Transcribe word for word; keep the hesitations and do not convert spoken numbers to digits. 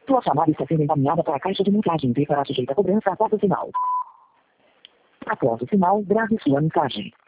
Tua chamada está sendo encaminhada para a caixa de mensagem e será sujeita a cobrança após o sinal. Após o sinal, grave sua mensagem.